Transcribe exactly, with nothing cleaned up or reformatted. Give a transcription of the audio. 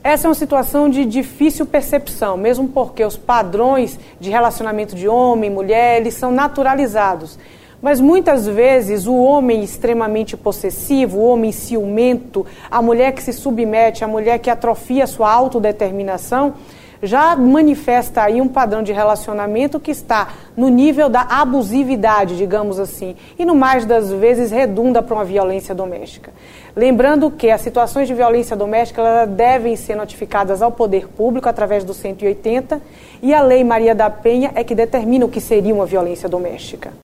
Essa é uma situação de difícil percepção, mesmo porque os padrões de relacionamento de homem e mulher, eles são naturalizados. Mas muitas vezes o homem extremamente possessivo, o homem ciumento, a mulher que se submete, a mulher que atrofia sua autodeterminação, já manifesta aí um padrão de relacionamento que está no nível da abusividade, digamos assim, e no mais das vezes redunda para uma violência doméstica. Lembrando que as situações de violência doméstica elas devem ser notificadas ao poder público através do cento e oitenta e a Lei Maria da Penha é que determina o que seria uma violência doméstica.